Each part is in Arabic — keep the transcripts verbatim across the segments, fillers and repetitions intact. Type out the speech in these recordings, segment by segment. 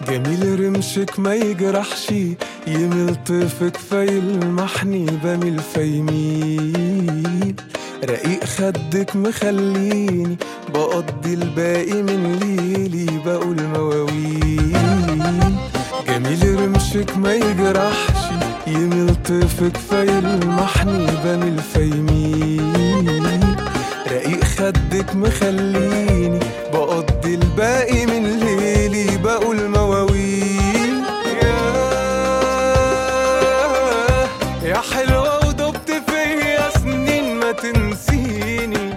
جميل رمشك ما يجرحش، يميل طيفك فيلمحني، بميل فيميل. رقيق خدك مخليني بقضي الباقي من ليلي بقول مواويل. جميل رمشك ما يجرحش، يميل طيفك فيلمحني، بميل فيميل. رقيق خدك مخليني بقضي الباقي من ليلي بقول مواويل. ياه يا حلوة ودبت فيا سنين ما تنسيني.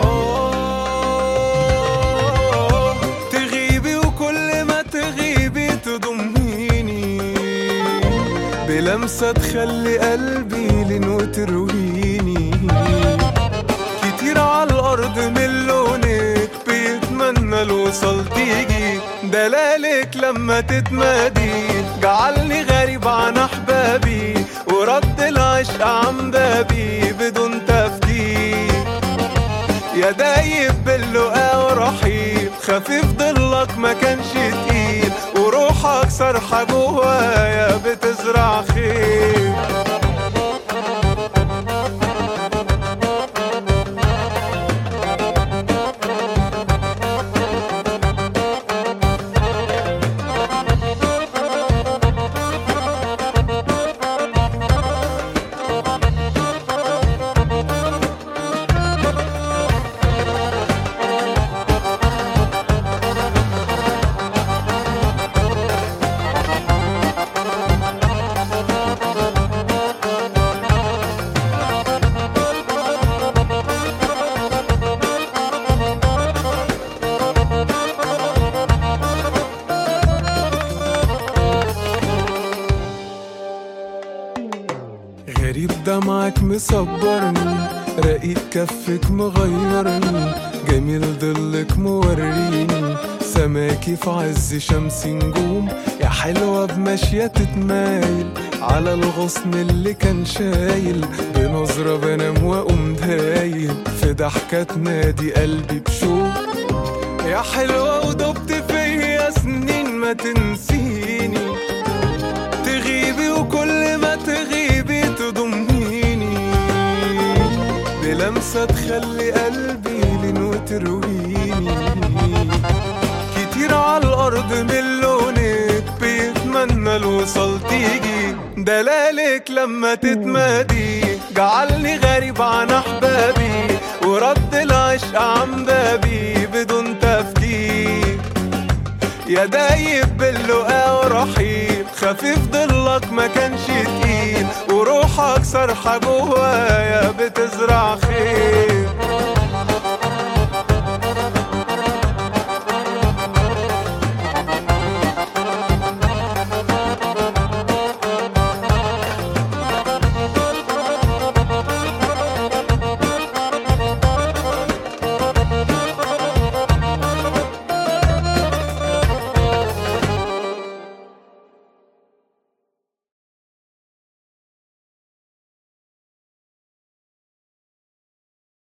آه تغيبي وكل ما تغيبي تضميني، بلمسة تخلي قلبي لين وترويني. كتير على الأرض من لونك بيتمنى الوصل تيجي، دلالك لما تتمادي جعلني غريب عن أحبابي، ورد العشق عن بابي بدون تفكير. يا دايب باللقا ورحيب، خفيف ضلك ما كانش تقيل، وروحك صرحة جوايا بتزرع خير. غريب دمعك مصبرني، رقيق كفك مغيرني، جميل ضلك موريني، سماكي في عز شمس نجوم. يا حلوة بمشية تتمايل على الغصن اللي كان شايل، بنظرة بنام وأقوم دايل، في ضحكة تنادي قلبي بشوق. يا حلوة ودبت فيا سنين ما تنسيني، تغيبي وكل ما تغيبي تضميني، بلمسة تخلي قلبي لين وترويني. كتير على الأرض من لونك بيتمنى الوصل تيجي، دلالك لما تتمادي جعلني غريب عن أحبابي، ورد العشق عن بابي بدون تفكير. يا دايب باللقا ورحيب، خفيف ضلك ما كانش تقيل، وروحك صرحة جوايا بتزرع خير.